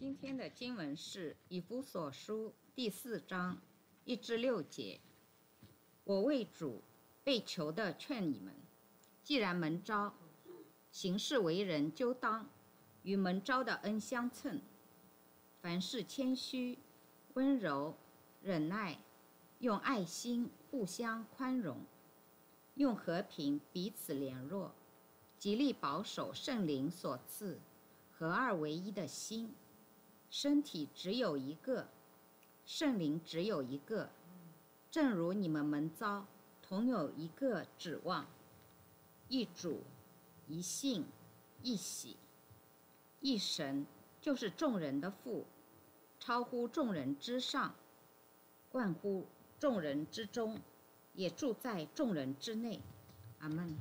今天的经文是以弗所书第4章1至6节。我为主被囚的劝你们，既然蒙召，行事为人就当与蒙召的恩相称，凡事谦虚、温柔、忍耐，用爱心互相宽容，用和平彼此联络，极力保守圣灵所赐合二为一的心。身体只有一个，圣灵只有一个，正如你们蒙召，同有一个指望，一主、一信、一喜、一神，就是众人的父，超乎众人之上，贯乎众人之中，也住在众人之内。阿们。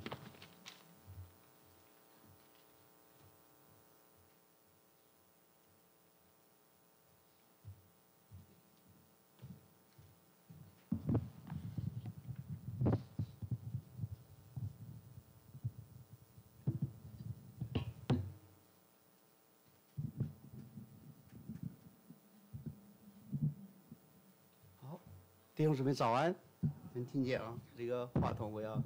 弟兄姊妹早安，能听见啊？这个话筒我要。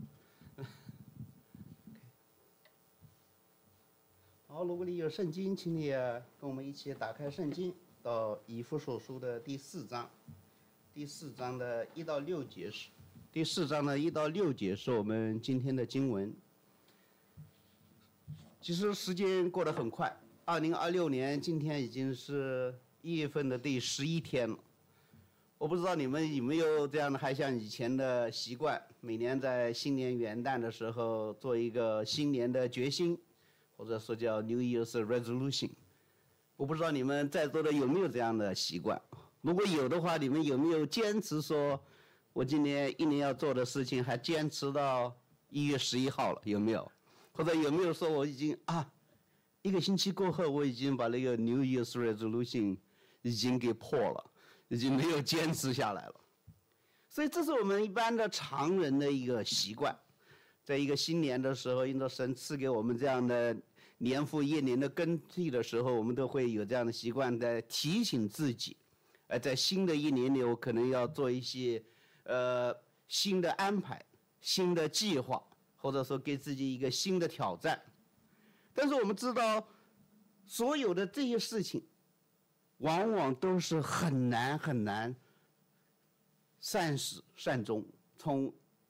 好，如果你有圣经，请你跟我们一起打开圣经，到以弗所书的第4章，第4章的1到6节是，第4章的1到6节是我们今天的经文。其实时间过得很快，2026年今天已经是1月份的第11天了。我不知道你们有没有这样的，还像以前的习惯，每年在新年元旦的时候做一个新年的决心，或者说叫 New Year's Resolution。我不知道你们在座的有没有这样的习惯？如果有的话，你们有没有坚持说，我今年一年要做的事情还坚持到1月11号了？有没有？或者有没有说我已经1个星期过后，我已经把那个 New Year's Resolution 已经给破了？已经没有坚持下来了，所以这是我们一般的常人的一个习惯。在一个新年的时候，因着神赐给我们这样的年复一年的更替的时候，我们都会有这样的习惯，在提醒自己，在新的一年里，我可能要做一些新的安排、新的计划，或者说给自己一个新的挑战。但是我们知道，所有的这些事情，往往都是很难善始善终，从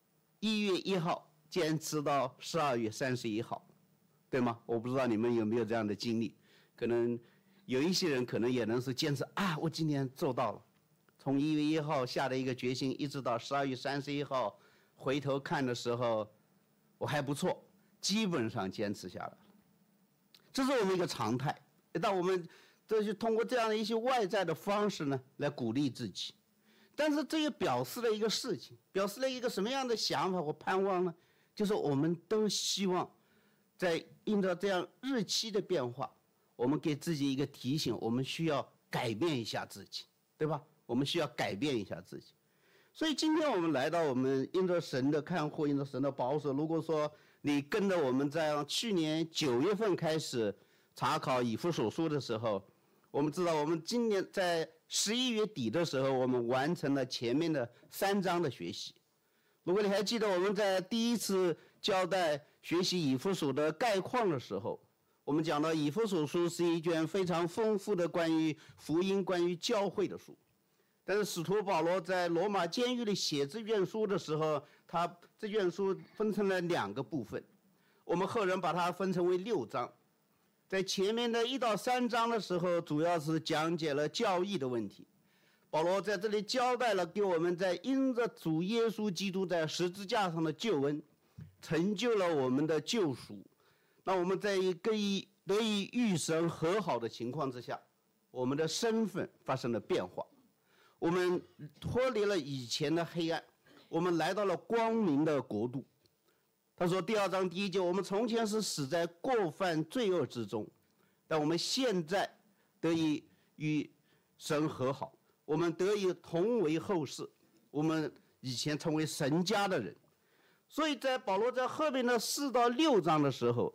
1月1号坚持到12月31号，对吗？我不知道你们有没有这样的经历，可能有一些人可能也能是坚持我今年做到了，从1月1号下的一个决心，一直到12月31号回头看的时候，我还不错，基本上坚持下来了。这是我们一个常态，但我们这就通过这样的一些外在的方式呢，来鼓励自己。但是这也表示了一个事情，表示了一个什么样的想法和盼望呢？就是我们都希望在因着这样日期的变化，我们给自己一个提醒，我们需要改变一下自己，对吧？我们需要改变一下自己。所以今天我们来到我们因着神的看护，因着神的保守，如果说你跟着我们在去年9月份开始查考以弗所书的时候，我们知道我们今年在11月底的时候，我们完成了前面的3章的学习。如果你还记得我们在第一次交代学习以弗所的概况的时候，我们讲到以弗所书是一卷非常丰富的关于福音、关于教会的书。但是使徒保罗在罗马监狱里写这卷书的时候，他这卷书分成了2个部分，我们后人把它分成为6章。在前面的1到3章的时候，主要是讲解了教义的问题。保罗在这里交代了给我们在因着主耶稣基督在十字架上的救恩，成就了我们的救赎。那我们在得以与神和好的情况之下，我们的身份发生了变化，我们脱离了以前的黑暗，我们来到了光明的国度。他说第2章第1节，我们从前是死在过犯罪恶之中，但我们现在得以与神和好，我们得以同为后世，我们以前成为神家的人。所以在保罗在后面的4到6章的时候，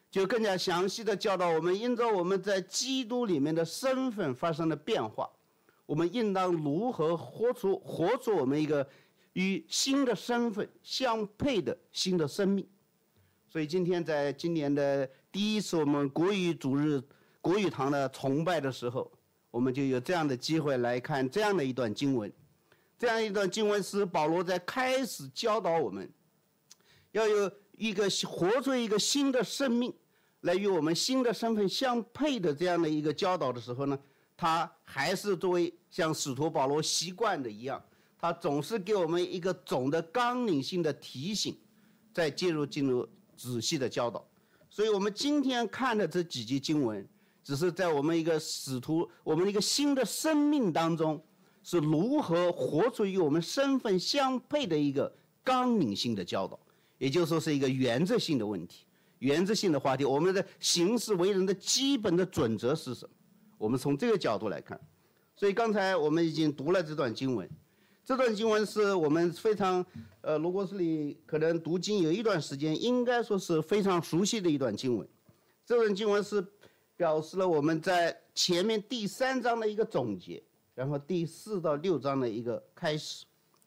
就更加详细的教导我们，因着我们在基督里面的身份发生了变化，我们应当如何活出我们一个与新的身份相配的新的生命。所以今天在今年的第一次我们国语主日国语堂的崇拜的时候，我们就有这样的机会来看这样的一段经文。这样一段经文是保罗在开始教导我们，要有一个活出一个新的生命，来与我们新的身份相配的这样的一个教导的时候呢，他还是作为像使徒保罗习惯的一样，他总是给我们一个总的纲领性的提醒，再进入仔细的教导。所以我们今天看的这几节经文，只是在我们一个我们一个新的生命当中，是如何活出与我们身份相配的一个纲领性的教导，也就是说是一个原则性的问题，原则性的话题。我们的行事为人的基本的准则是什么？我们从这个角度来看。所以刚才我们已经读了这段经文，这段经文是我们非常如果是你可能读经有一段时间，应该说是非常熟悉的一段经文。这段经文是表示了我们在前面第3章的一个总结，然后第4到6章的一个开始。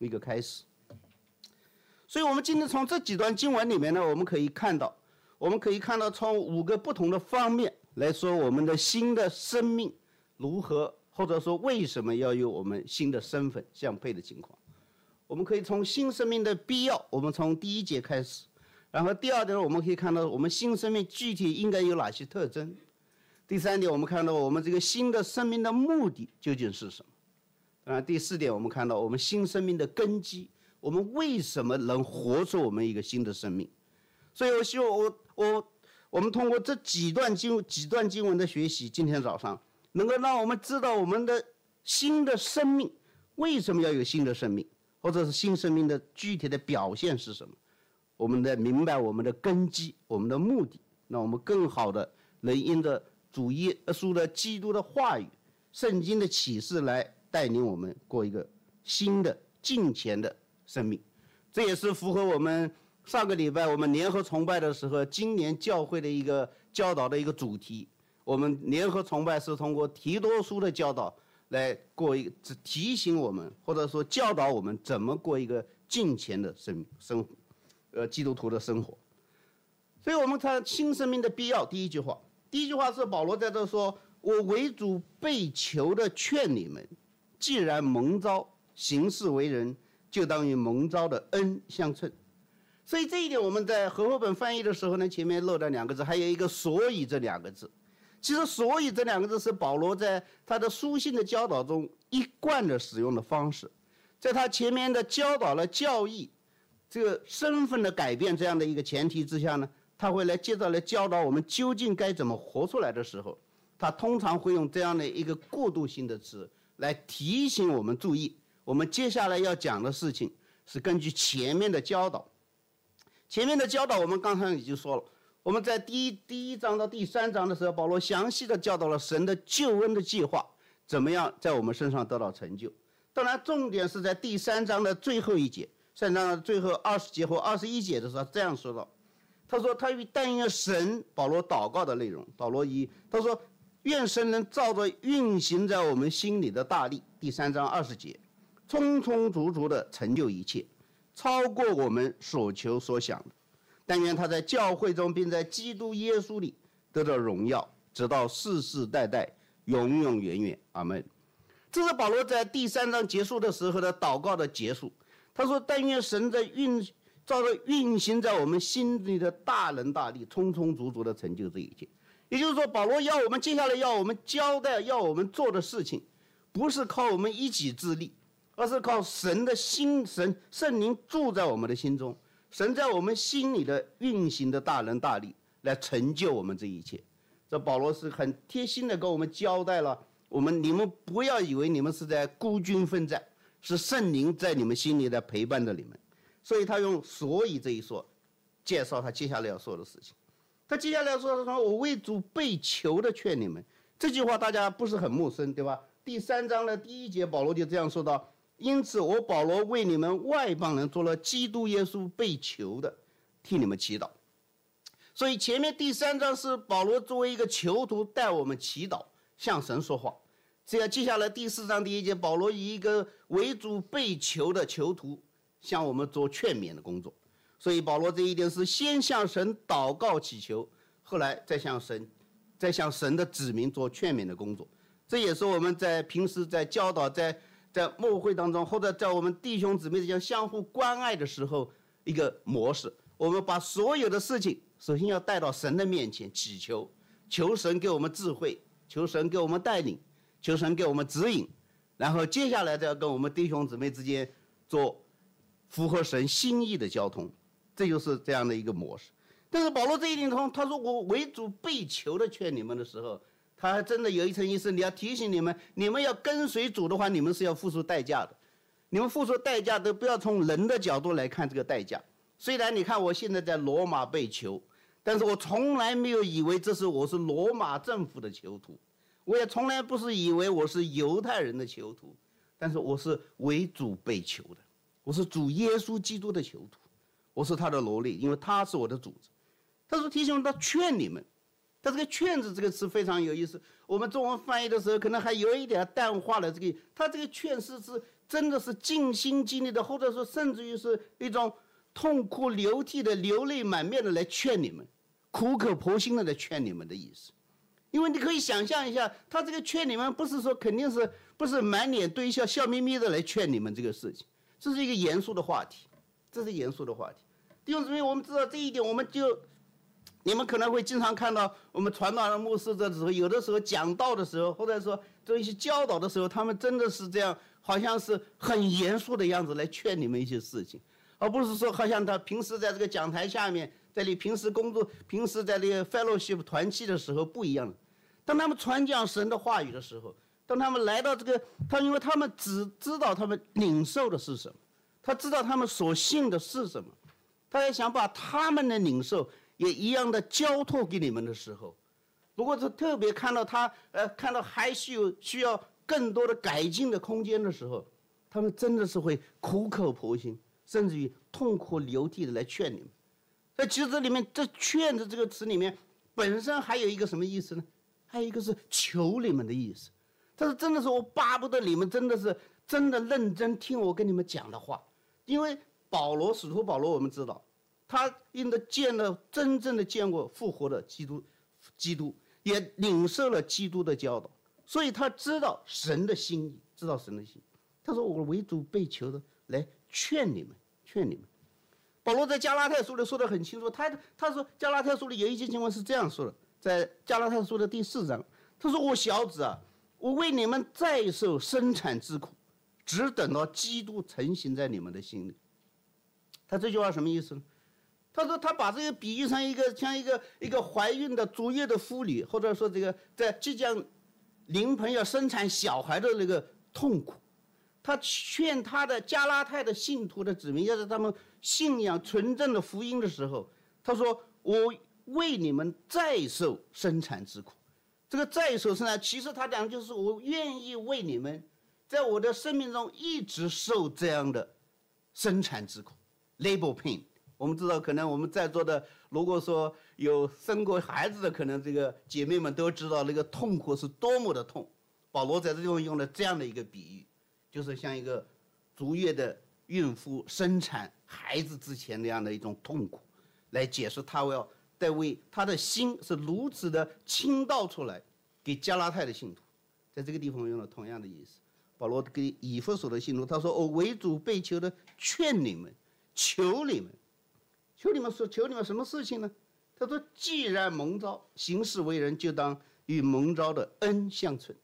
所以我们今天从这几段经文里面呢，我们可以看到从5个不同的方面来说我们的新的生命如何，或者说为什么要有我们新的身份相配的情况。我们可以从新生命的必要，我们从第1节开始，然后第2点我们可以看到我们新生命具体应该有哪些特征。第3点我们看到我们这个新的生命的目的究竟是什么。第4点我们看到我们新生命的根基，我们为什么能活出我们一个新的生命。所以我希望我们通过这几段经文的学习，今天早上能够让我们知道我们的新的生命为什么要有新的生命，或者是新生命的具体的表现是什么。我们得明白我们的根基，我们的目的，让我们更好的能因着主耶稣的基督的话语、圣经的启示来带领我们过一个新的敬虔的生命。这也是符合我们上个礼拜我们联合崇拜的时候，今年教会的一个教导的一个主题。我们联合崇拜是通过提多书的教导来过一个提醒我们，或者说教导我们怎么过一个敬虔的生活，基督徒的生活。所以我们看新生命的必要，第一句话是保罗在这说：我为主被囚的劝你们，既然蒙召行事为人，就当与蒙召的恩相称。所以这一点我们在和合本翻译的时候呢，前面漏了2个字，还有一个所以这2个字。其实所以这2个字是保罗在他的书信的教导中一贯的使用的方式。在他前面的教导了教义这个身份的改变这样的一个前提之下呢，他会接着来教导我们究竟该怎么活出来的时候，他通常会用这样的一个过渡性的词来提醒我们注意，我们接下来要讲的事情是根据前面的教导。前面的教导我们刚才已经说了，我们在第一章到第3章的时候，保罗详细的教导了神的救恩的计划怎么样在我们身上得到成就。当然重点是在第3章的最后一节，3章的最后20节或21节的时候这样说到，他说他但愿神，保罗祷告的内容，他说愿神能照着运行在我们心里的大力，第3章20节，充充足足的成就一切，超过我们所求所想的。但愿他在教会中并在基督耶稣里得到荣耀，直到世世代代永永远远。阿们。这是保罗在第3章结束的时候的祷告的结束。他说但愿神照着运行在我们心里的大能大力，充充足足的成就这一切。也就是说，保罗接下来要我们交代，要我们做的事情，不是靠我们一己之力，而是靠神的圣灵住在我们的心中，神在我们心里的运行的大能大力来成就我们这一切。这保罗是很贴心的跟我们交代了，你们不要以为你们是在孤军奋战，是圣灵在你们心里在陪伴着你们。所以他用所以这一说介绍他接下来要说的事情。他接下来说的我为主被囚的劝你们，这句话大家不是很陌生，对吧？第3章的第1节保罗就这样说到，因此我保罗为你们外邦人做了基督耶稣被囚的，替你们祈祷。 所以前面第3章是保罗作为一个囚徒带我们祈祷，向神说话。这样接下来第4章第1节，保罗以一个为主被囚的囚徒向我们做劝勉的工作。所以保罗这一点是先向神祷告祈求，后来再向神的子民做劝勉的工作。这也是我们在平时在教导在牧会当中，或者在我们弟兄姊妹之间相互关爱的时候一个模式。我们把所有的事情首先要带到神的面前祈求，求神给我们智慧，求神给我们带领，求神给我们指引，然后接下来再要跟我们弟兄姊妹之间做符合神心意的交通。这就是这样的一个模式。但是保罗这一点他说我为主被囚的劝你们的时候，他还真的有一层意思，你要提醒你们，你们要跟随主的话，你们是要付出代价的。你们付出代价都不要从人的角度来看这个代价。虽然你看我现在在罗马被囚，但是我从来没有以为我是罗马政府的囚徒，我也从来不是以为我是犹太人的囚徒，但是我是为主被囚的，我是主耶稣基督的囚徒，我是他的奴隶，因为他是我的主子。他说提醒他劝你们，他这个劝字这个词非常有意思，我们中文翻译的时候可能还有一点淡化了这个，他这个劝是真的是尽心尽力的，或者说甚至于是一种痛哭流涕的、流泪满面的来劝你们，苦口婆心的来劝你们的意思。因为你可以想象一下，他这个劝你们不是说肯定是不是满脸堆笑、笑眯眯的来劝你们这个事情，这是一个严肃的话题，这是严肃的话题。弟兄姊妹，我们知道这一点，你们可能会经常看到我们传道人牧师的时候，有的时候讲道的时候，或者说做一些教导的时候，他们真的是这样，好像是很严肃的样子来劝你们一些事情，而不是说好像他平时在这个讲台下面，在你平时工作、平时在这个 fellowship 团契的时候不一样的。当他们传讲神的话语的时候，当他们来到这个，因为他们只知道他们领受的是什么，他知道他们所信的是什么，他也想把他们的领受也一样的交托给你们的时候，如果是特别看到看到还需要更多的改进的空间的时候，他们真的是会苦口婆心，甚至于痛哭流涕的来劝你们。在其实这里面，这劝的这个词里面本身还有一个什么意思呢？还有一个是求你们的意思。但是真的是我巴不得你们真的认真听我跟你们讲的话，因为使徒保罗我们知道，他真正的见过复活的基督，也领受了基督的教导，所以他知道神的心意，知道神的心意。他说我为主被囚的来劝你们。保罗在加拉太书里说得很清楚，他说加拉太书里有一节经文是这样说的，在加拉太书的第4章，他说我小子啊，我为你们再受生产之苦，只等到基督成型在你们的心里。他这句话什么意思呢？他说他把这个比喻成像一个怀孕的足月的妇女，或者说这个在即将临盆要生产小孩的那个痛苦。他劝他的加拉太的信徒的子民，要是他们信仰纯正的福音的时候，他说我为你们再受生产之苦。这个再受生产，其实他讲就是我愿意为你们在我的生命中一直受这样的生产之苦 labor pain。 我们知道，可能我们在座的如果说有生过孩子的，可能这个姐妹们都知道那个痛苦是多么的痛。保罗在这地方用了这样的一个比喻，就是像一个足月的孕妇生产孩子之前那样的一种痛苦，来解释他要在为他的心是如此的倾倒出来给加拉太的信徒。在这个地方用了同样的意思。保罗给以弗所的信徒，他说我为主被囚的劝你们，求你们什么事情呢？他说既然蒙召行事为人，就当与蒙召的恩相称。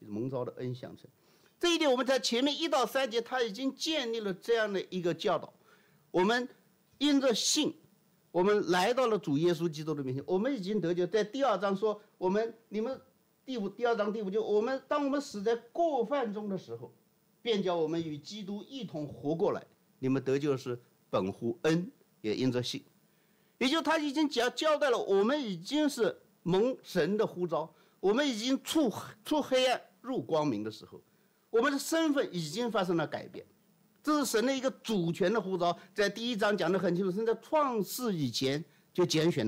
这一点我们在前面1到3节他已经建立了这样的一个教导。我们因着信，我们来到了主耶稣基督的面前，我们已经得救。在第2章说你们第2章第5节，当我们死在过犯中的时候，便叫我们与基督一同活过来。你们得救是本乎恩，也因着信。也就他已经交代了，我们已经是蒙神的呼召，我们已经出黑暗入光明的时候，我们的身份已经发生了改变。这是神的一个主权的呼召，在第1章讲得很清楚，神在创世以前就拣选了我们，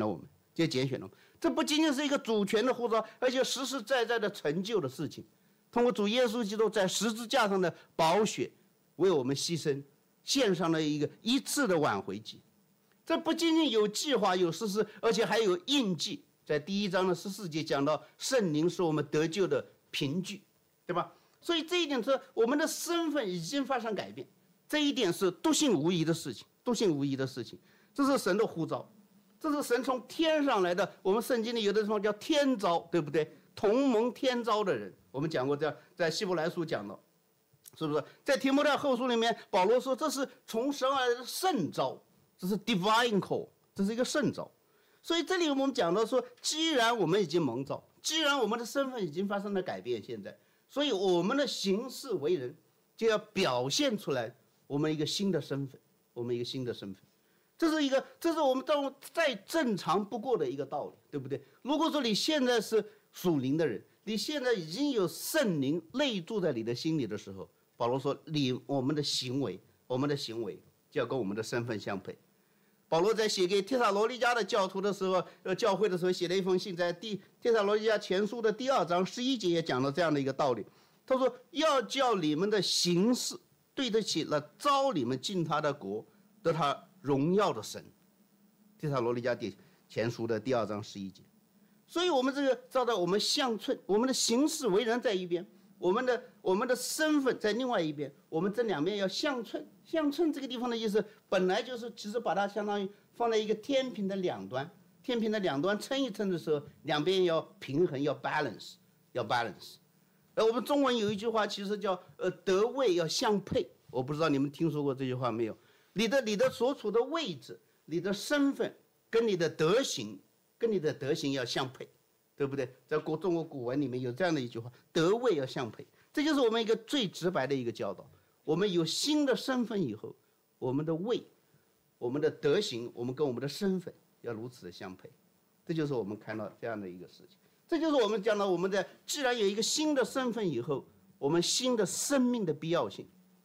就拣选了。这不仅仅是一个主权的呼召，而且实实在在的成就的事情。通过主耶稣基督在十字架上的宝血为我们牺牲，献上了一次的挽回祭。这不仅仅有计划有实施，而且还有印记。在第1章的14节讲到，圣灵是我们得救的凭据，对吧？所以这一点是我们的身份已经发生改变，这一点是笃信无疑的事情，笃信无疑的事情。这是神的呼召，这是神从天上来的。我们圣经里有的地方叫天召，对不对？同蒙天召的人，我们讲过，这样在希伯来书讲到，是不是？在提摩太后书里面，保罗说这是从神而来的圣召，这是 divine call， 这是一个圣召。所以这里我们讲到说，既然我们已经蒙召，既然我们的身份已经发生了改变，现在，所以我们的行事为人就要表现出来我们一个新的身份，我们一个新的身份。这是我们再正常不过的一个道理，对不对？如果说你现在是属灵的人，你现在已经有圣灵内住在你的心里的时候，保罗说我们的行为就要跟我们的身份相配。保罗在写给帖撒罗尼迦的教会的时候，写了一封信，在帖撒罗尼迦前书的第2章11节也讲了这样的一个道理。他说要叫你们的行事对得起那召你们进他的国得他荣耀的神。帖撒罗尼迦前书的第2章11节。所以我们这个照到我们相称，我们的行事为人在一边，我们的身份在另外一边，我们这两边要相称。相称这个地方的意思，本来就是其实把它相当于放在一个天平的两端，天平的两端称一称的时候，两边要平衡，要 balance。我们中文有一句话，其实叫得位要相配。我不知道你们听说过这句话没有？你的所处的位置，你的身份跟你的德行要相配，对不对？在中国古文里面有这样的一句话，得位要相配。这就是我们一个最直白的一个教导。我们有新的身份以后，我们的位，我们的德行，我们跟我们的身份要如此的相配。这就是我们看到这样的一个事情。这就是我们讲到我们既然有一个新的身份以后，我们新的生命的必要性。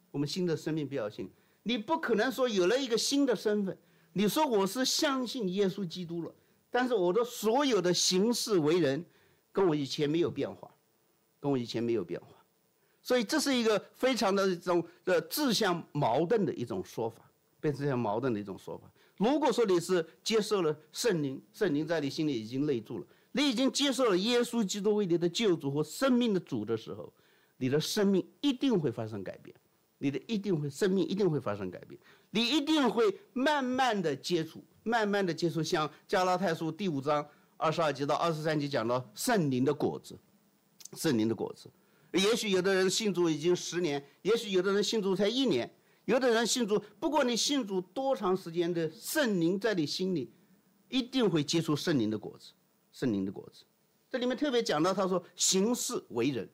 你不可能说有了一个新的身份，你说我是相信耶稣基督了，但是我的所有的行事为人跟我以前没有变化。所以这是一个非常的一种自相矛盾的一种说法，如果说你是接受了圣灵在你心里已经内住了，你已经接受了耶稣基督为你的救主和生命的主的时候，你的生命一定会发生改变，生命一定会发生改变，你一定会慢慢的接触，像加拉太书第5章22节到23节讲到圣灵的果子。也许有的人信主已经10年，也许有的人信主才1年，有的人信主，不管你信主多长时间的，圣灵在你心里一定会结出圣灵的果子。这里面特别讲到，他说行事为人，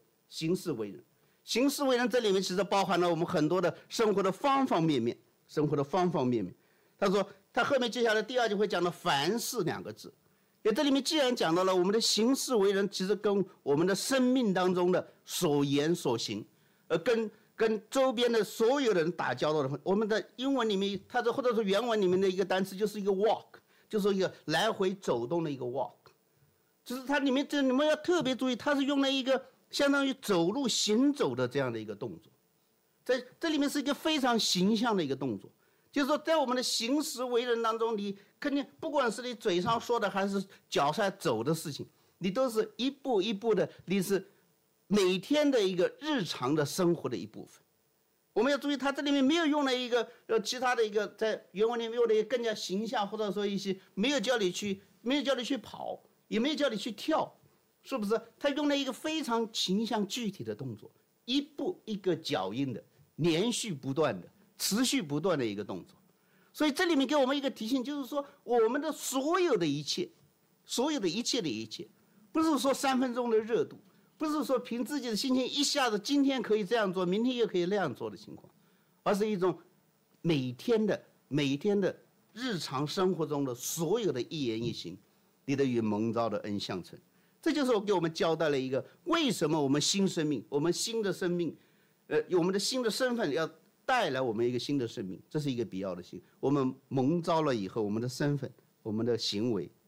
这里面其实包含了我们很多的生活的方方面面。他说他后面接下来第2句会讲到凡事2个字。这里面既然讲到了我们的行事为人，其实跟我们的生命当中的所言所行，跟周边的所有的人打交道的，我们的英文里面，或者说原文里面的一个单词就是一个 walk， 就是一个来回走动的一个 walk， 就是它里面你们要特别注意，它是用了一个相当于走路行走的这样的一个动作，在这里面是一个非常形象的一个动作。就是说在我们的行事为人当中，你肯定不管是你嘴上说的还是脚上走的事情，你都是一步一步的，你是每天的一个日常的生活的一部分。我们要注意，它这里面没有用了一个其他的一个，在原文里面用了一个更加形象，或者说一些没有叫你去跑，也没有叫你去跳，是不是？它用了一个非常形象具体的动作，一步一个脚印的，连续不断的，持续不断的一个动作。所以这里面给我们一个提醒，就是说我们的所有的一切，不是说3分钟的热度，不是说凭自己的心情一下子今天可以这样做，明天又可以那样做的情况，而是一种每天的日常生活中的所有的一言一行，你的与蒙召的恩相称。这就是给我们交代了一个为什么我们新生命，我们新的生命，我们的新的身份要带来我们一个新的生命，这是一个必要的性。我们蒙召了以后，我们的身份、我们的行为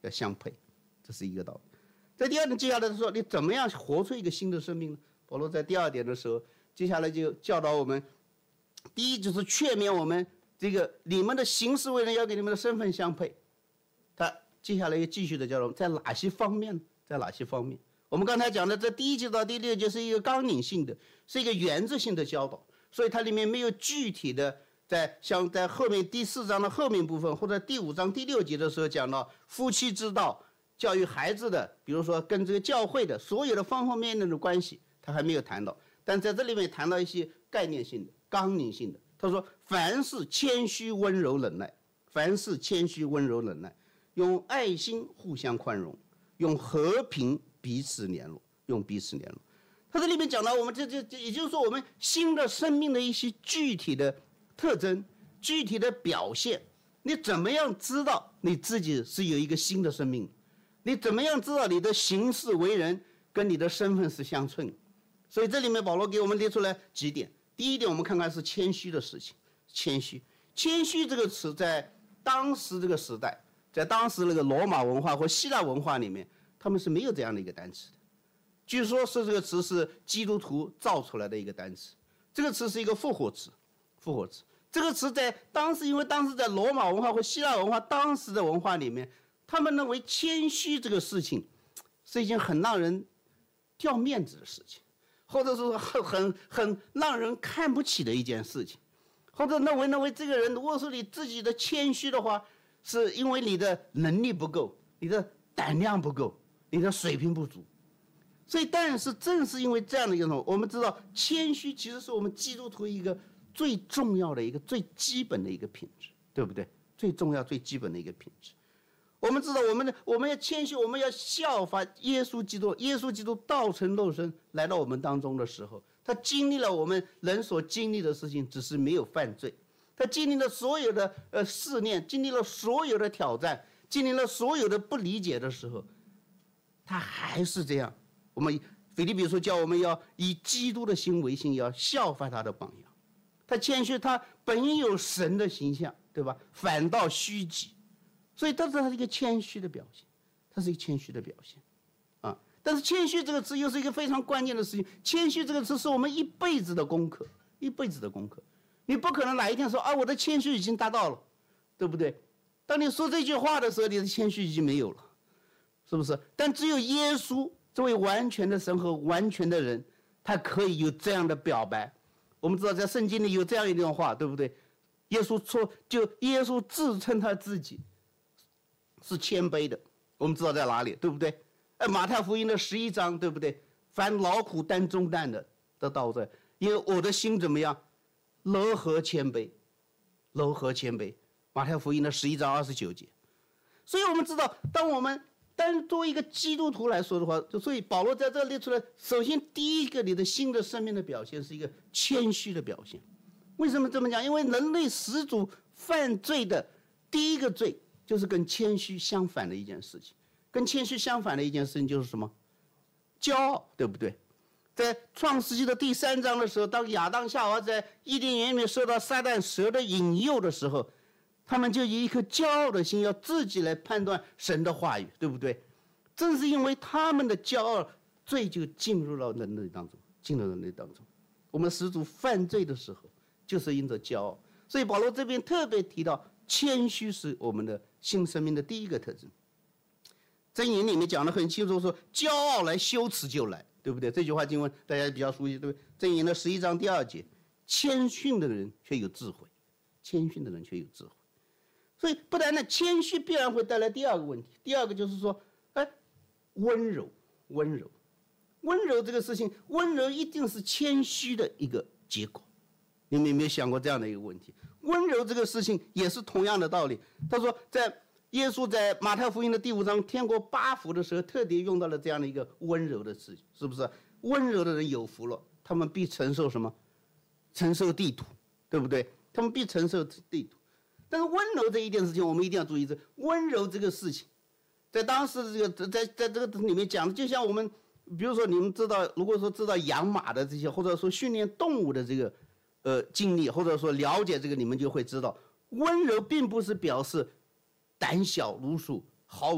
要相配，这是一个道理。在第二点，接下来说你怎么样活出一个新的生命呢？保罗在第二点的时候，接下来就教导我们，第一就是劝勉我们这个你们的行事为人要跟你们的身份相配。他接下来又继续的教导我们，在哪些方面呢？在哪些方面？我们刚才讲的这第1节到第6节是一个纲领性的，是一个原则性的教导，所以它里面没有具体的像在后面第4章的后面部分，或者第5章第6节的时候讲到夫妻之道、教育孩子的，比如说跟这个教会的所有的方方面面的关系，他还没有谈到。但在这里面谈到一些概念性的、纲领性的。他说：“凡事谦虚、温柔、忍耐，凡事谦虚、温柔、忍耐，用爱心互相宽容，用和平彼此联络，用彼此联络。”他这里面讲到我们这也就是说我们新的生命的一些具体的特征、具体的表现。你怎么样知道你自己是有一个新的生命？你怎么样知道你的行事为人跟你的身份是相称？所以这里面保罗给我们列出来几点。第一点，我们看看是谦虚的事情。谦虚这个词在当时这个时代，在当时那个罗马文化或希腊文化里面，他们是没有这样的一个单词的。据说是这个词是基督徒造出来的一个单词，这个词是一个复活词。这个词在当时，因为当时在罗马文化或希腊文化当时的文化里面，他们认为谦虚这个事情是一件很让人掉面子的事情，或者说很让人看不起的一件事情，或者认为这个人如果说你自己的谦虚的话，是因为你的能力不够，你的胆量不够，你的水平不足。所以但是正是因为这样的一种，我们知道谦虚其实是我们基督徒一个最重要的一个最基本的一个品质，对不对？最重要最基本的一个品质。我们知道我们要谦虚，我们要效法耶稣基督。耶稣基督道成肉身来到我们当中的时候，他经历了我们人所经历的事情，只是没有犯罪。他经历了所有的试炼，经历了所有的挑战，经历了所有的不理解的时候，他还是这样。我们腓立比书叫我们要以基督的心为心，要效法他的榜样。他谦虚，他本有神的形象，对吧？反倒虚己。所以，这是他一个谦虚的表现，它是一个谦虚的表现，啊！但是谦虚这个词又是一个非常关键的事情。谦虚这个词是我们一辈子的功课，一辈子的功课。你不可能哪一天说啊，我的谦虚已经达到了，对不对？当你说这句话的时候，你的谦虚已经没有了，是不是？但只有耶稣这位完全的神和完全的人，他可以有这样的表白。我们知道在圣经里有这样一段话，对不对？耶稣说，耶稣自称他自己是谦卑的，我们知道在哪里，对不对？马太福音的11章，对不对？凡劳苦担重担的都到这，因为我的心怎么样？柔和谦卑，柔和谦卑。马太福音的11章29节。所以我们知道，当作为一个基督徒来说的话，所以保罗在这列出来，首先第一个，你的新的生命的表现是一个谦虚的表现。为什么这么讲？因为人类始祖犯罪的第一个罪，就是跟谦虚相反的一件事情。跟谦虚相反的一件事情就是什么？骄傲，对不对？在创世纪的第3章的时候，当亚当夏娃在伊甸园里面受到撒旦蛇的引诱的时候，他们就以一颗骄傲的心，要自己来判断神的话语，对不对？正是因为他们的骄傲，罪就进入了人类当中，进入人类当中。我们始祖犯罪的时候，就是因着骄傲。所以保罗这边特别提到，谦虚是我们的新生命的第一个特征。箴言里面讲得很清楚，说骄傲来，羞耻就来，对不对？这句话经文大家比较熟悉，对不对？箴言的11章第2节，谦逊的人却有智慧，谦逊的人却有智慧。所以不然呢，谦虚必然会带来第二个问题。第二个就是说，温柔这个事情，温柔一定是谦虚的一个结果。你们有没有想过这样的一个问题？温柔这个事情也是同样的道理。他说，耶稣在马太福音的第5章天国8福的时候，特别用到了这样的一个温柔的事情，是不是？温柔的人有福了，他们必承受什么？承受地土，对不对？他们必承受地土。但是温柔这一件事情，我们一定要注意，温柔这个事情，在当时这个在这个里面讲的，就像我们，比如说你们知道，如果说知道养马的这些，或者说训练动物的这个经历，或者说了解这个，你们就会知道，温柔并不是表示胆小如鼠，毫无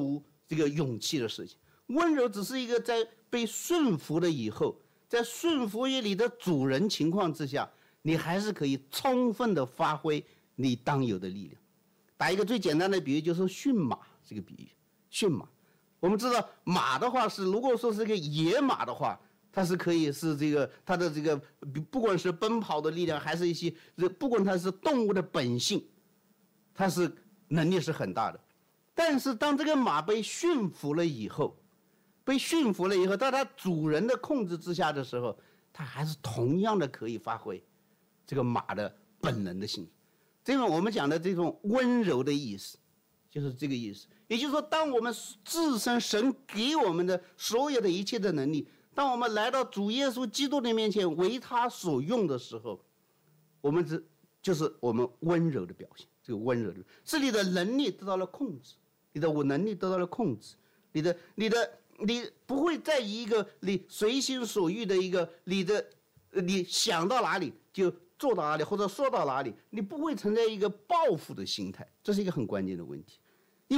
这个勇气的事情。温柔只是一个在被顺服了以后，在顺服于你的主人情况之下，你还是可以充分的发挥你当有的力量。打一个最简单的比喻，就是驯马这个比喻。驯马，我们知道马的话是，如果说是个野马的话，它是可以是这个它的这个不管是奔跑的力量，还是一些不管它是动物的本性，它是能力是很大的。但是当这个马被驯服了以后，在它主人的控制之下的时候，它还是同样的可以发挥这个马的本能的性质。这种我们讲的这种温柔的意思，就是这个意思。也就是说，当我们自身神给我们的所有的一切的能力，当我们来到主耶稣基督的面前为他所用的时候，我们就是我们温柔的表现。这个温柔的是你的能力得到了控制，你的能力得到了控制，你不会再以一个你随心所欲的一个你想到哪里就做到哪里，或者说到哪里，你不会存在一个报复的心态，这是一个很关键的问题。因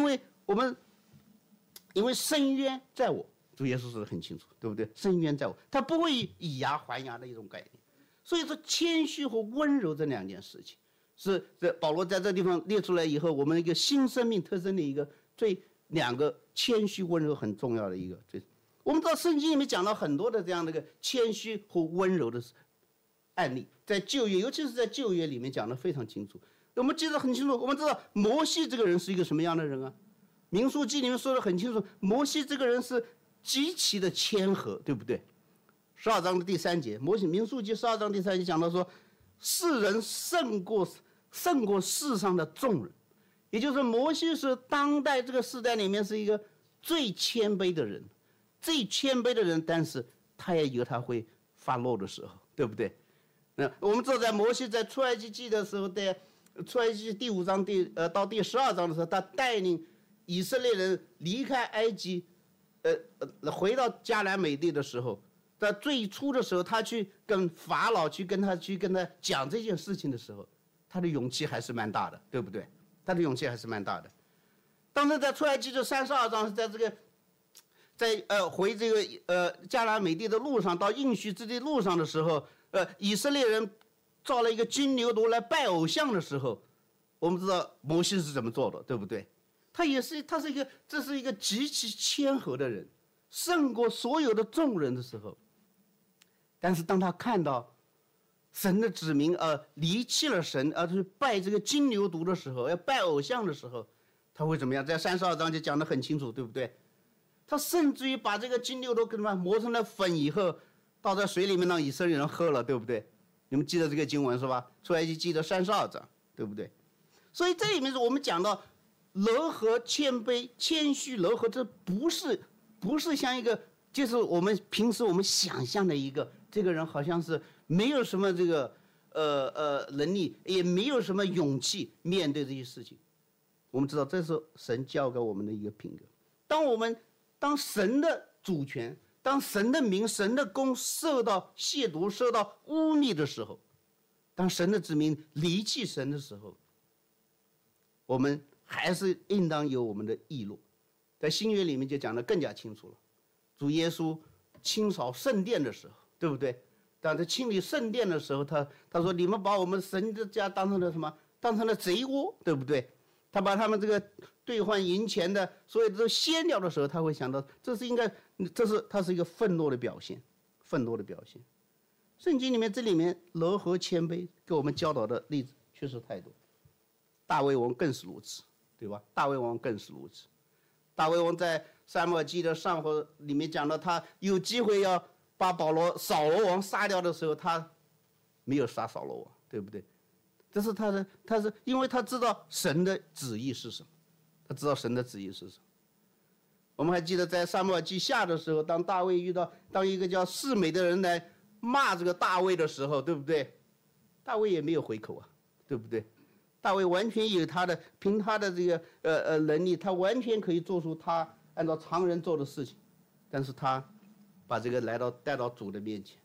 为深渊在我，主耶稣说得很清楚，对不对？深渊在我，他不会以牙还牙的一种概念。所以说，谦虚和温柔这两件事情，是这保罗在这地方列出来以后，我们一个新生命特征的一个两个谦虚温柔很重要的一个。我们知道圣经里面讲到很多的这样的一个谦虚和温柔的案例，在旧约，尤其是在旧约里面讲得非常清楚。我们记得很清楚，我们知道摩西这个人是一个什么样的人啊？民数记里面说得很清楚，摩西这个人是极其的谦和，对不对？12章的第3节，民数记12章第3节讲到说，世人胜过世上的众人，也就是摩西是当代这个时代里面是一个最谦卑的人，但是他也有他会发怒的时候，对不对？我们知道在摩西在出埃及记的时候，在出埃及记第5章到第12章的时候，他带领以色列人离开埃及，回到迦南美地的时候，在最初的时候，他去跟法老去跟他讲这件事情的时候，他的勇气还是蛮大的，对不对？他的勇气还是蛮大的。当时在出埃及记32章，在这个回这个迦南美地的路上，到应许之地路上的时候，以色列人造了一个金牛犊来拜偶像的时候，我们知道摩西是怎么做的，对不对？这是一个极其谦和的人，胜过所有的众人的时候。但是当他看到神的子民离弃了神，去拜这个金牛犊的时候，要拜偶像的时候，他会怎么样？在32章就讲得很清楚，对不对？他甚至于把这个金牛犊跟磨成了粉以后，倒在水里面让以色列人喝了，对不对？你们记得这个经文是吧？出埃及记的32章，对不对？所以这里面是我们讲到柔和谦卑、谦虚柔和，这不是像一个就是我们平时我们想象的一个这个人好像是没有什么这个能力，也没有什么勇气面对这些事情。我们知道这是神教给我们的一个品格。当神的主权，当神的名、神的功受到亵渎、受到污蔑的时候，当神的子民离弃神的时候，我们还是应当有我们的义路。在新约里面就讲得更加清楚了。主耶稣清扫圣殿的时候，对不对？当他清理圣殿的时候，他说：“你们把我们神的家当成了什么？当成了贼窝，对不对？”他把他们这个兑换银钱的所有的都掀掉的时候，他会想到，他是一个愤怒的表现，愤怒的表现。圣经里面这里面柔和谦卑给我们教导的例子确实太多。大卫王更是如此，对吧？大卫王更是如此。大卫王在撒母耳记的上回里面讲到，他有机会要把扫罗王杀掉的时候，他没有杀扫罗王，对不对？这是他是因为他知道神的旨意是什么，他知道神的旨意是什么。我们还记得在撒母耳记下的时候，当大卫当一个叫示美的人来骂这个大卫的时候，对不对？大卫也没有回口啊，对不对？大卫完全有凭他的这个能力，他完全可以做出他按照常人做的事情，但是他把这个带到主的面前，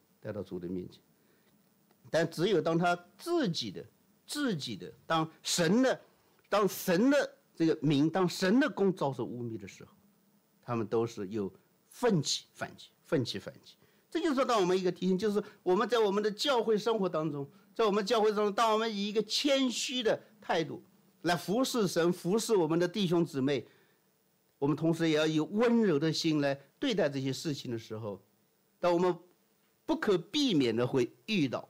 但只有当他自己的当神的这个名，当神的功遭受污蔑的时候， 他们都是有奋起反击，奋起反击。这就是说到我们一个提醒，就是我们在我们的教会生活当中，在我们教会当中，当我们以一个谦虚的态度来服侍神、服侍我们的弟兄姊妹，我们同时也要以温柔的心来对待这些事情的时候，当我们不可避免的会遇到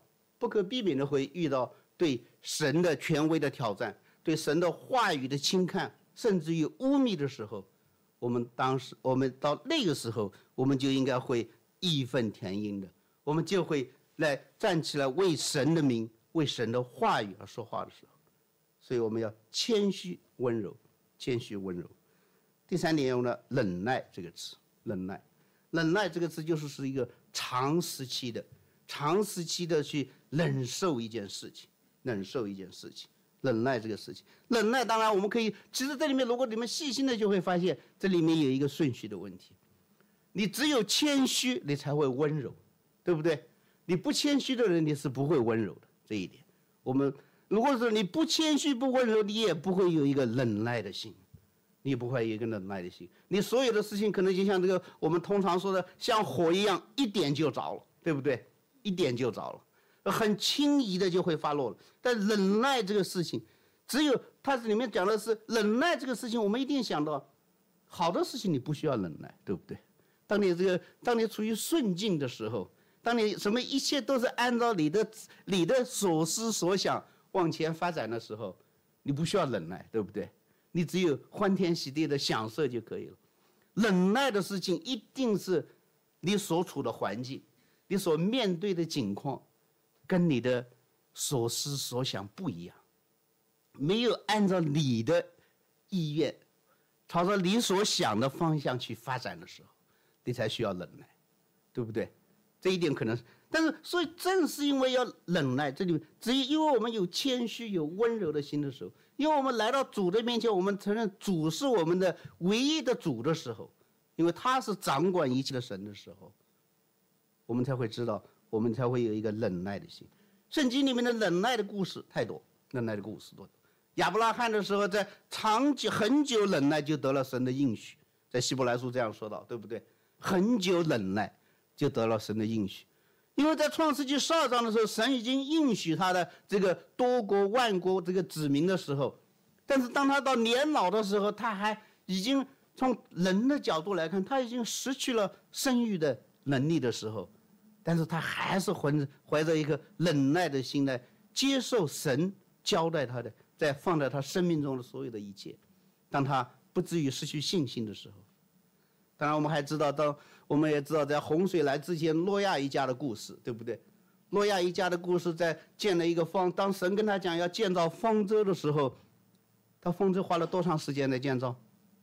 对神的权威的挑战，对神的话语的轻看，甚至于污蔑的时候，我们到那个时候，我们就应该会义愤填膺的，我们就会来站起来为神的名、为神的话语而说话的时候，所以我们要谦虚温柔，谦虚温柔。第三点用了忍耐这个词，忍耐这个词就是一个长时期的去忍受一件事情，忍耐这个事情。忍耐当然我们可以，其实这里面如果你们细心的就会发现，这里面有一个顺序的问题。你只有谦虚，你才会温柔，对不对？你不谦虚的人，你是不会温柔的。这一点，我们如果说你不谦虚、不温柔，你也不会有一个忍耐的心，你不会有一个忍耐的心。你所有的事情可能就像这个我们通常说的，像火一样，一点就着了，对不对？一点就着了，很轻易的就会发落了。但忍耐这个事情，只有它里面讲的是忍耐这个事情，我们一定想到，好的事情你不需要忍耐，对不对？当你处于顺境的时候，当你什么一切都是按照你的所思所想往前发展的时候，你不需要忍耐，对不对？你只有欢天喜地的享受就可以了。忍耐的事情一定是你所处的环境，你所面对的境况跟你的所思所想不一样，没有按照你的意愿朝着你所想的方向去发展的时候，你才需要忍耐，对不对？这一点可能是，但是所以正是因为要忍耐，这里只因为我们有谦虚、有温柔的心的时候，因为我们来到主的面前，我们承认主是我们的唯一的主的时候，因为他是掌管一切的神的时候，我们才会知道，我们才会有一个忍耐的心。圣经里面的忍耐的故事太多，忍耐的故事多。亚伯拉罕的时候，在很久忍耐就得了神的应许，在希伯来书这样说到，对不对？很久忍耐就得了神的应许，因为在创世纪12章的时候，神已经应许他的这个多国万国这个子民的时候，但是当他到年老的时候，他还已经从人的角度来看，他已经失去了生育的能力的时候，但是他还是怀着一个忍耐的心来接受神交代他的，在放在他生命中的所有的一切，当他不至于失去信心的时候。当然我们还知道，我们也知道在洪水来之前诺亚一家的故事，对不对？诺亚一家的故事，在建了一个当神跟他讲要建造方舟的时候，他方舟花了多长时间来建造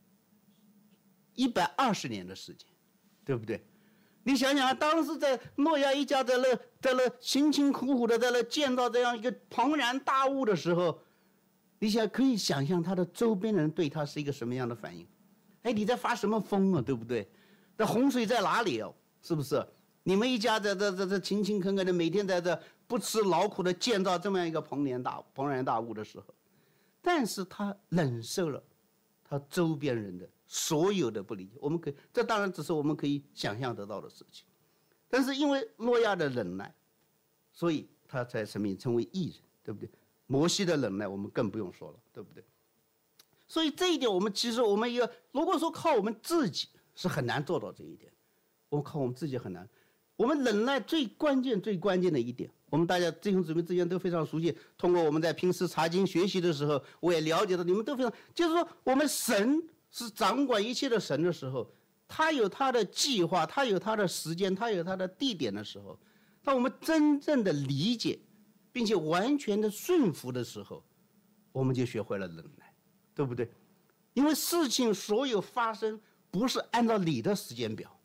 ？120年的时间，对不对？你想想，当时在诺亚一家在那辛辛苦苦的在那建造这样一个庞然大物的时候，你可以想象他的周边人对他是一个什么样的反应？哎，你在发什么疯啊，对不对？这洪水在哪里哦？是不是？你们一家在这勤勤恳恳的，每天在这不辞劳苦的建造这么样一个庞然大物的时候，但是他忍受了他周边人的所有的不理解。这当然只是我们可以想象得到的事情，但是因为诺亚的忍耐，所以他才成为义人，对不对？摩西的忍耐我们更不用说了，对不对？所以这一点，其实我们如果说靠我们自己是很难做到这一点，靠我们自己很难。我们忍耐最关键的一点，我们大家弟兄姊妹之间都非常熟悉。通过我们在平时查经学习的时候，我也了解到你们都非常，就是说我们神是掌管一切的神的时候，他有他的计划，他有他的时间，他有他的地点的时候，当我们真正的理解，并且完全的顺服的时候，我们就学会了忍耐。对不对？因为事情所有发生不是按照你的时间表，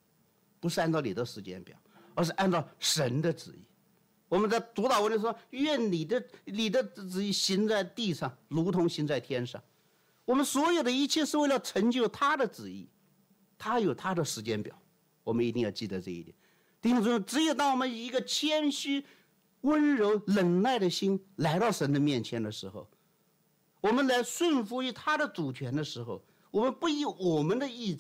而是按照神的旨意。我们在主祷文里说：“愿你的旨意行在地上，如同行在天上。”我们所有的一切是为了成就他的旨意，他有他的时间表，我们一定要记得这一点。弟兄姊妹，只有当我们以一个谦虚、温柔、忍耐的心来到神的面前的时候，我们来顺服于他的主权的时候，我们不以我们的意志、